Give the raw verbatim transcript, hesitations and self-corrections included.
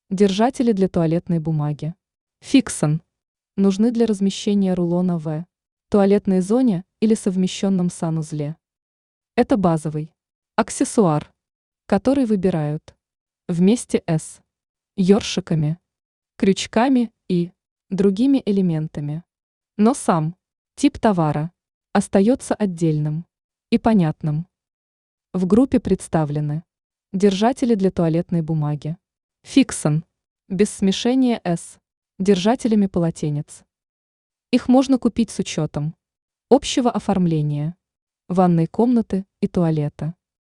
Держатели для туалетной бумаги. Фиксон. Нужны для размещения рулона в туалетной зоне или совмещенном санузле. Это базовый аксессуар, который выбирают вместе с ёршиками, крючками и другими элементами. Но сам тип товара остается отдельным и понятным. В группе представлены держатели для туалетной бумаги. Фиксон. Без смешения с держателями полотенец. Их можно купить с учетом общего оформления ванной комнаты и туалета.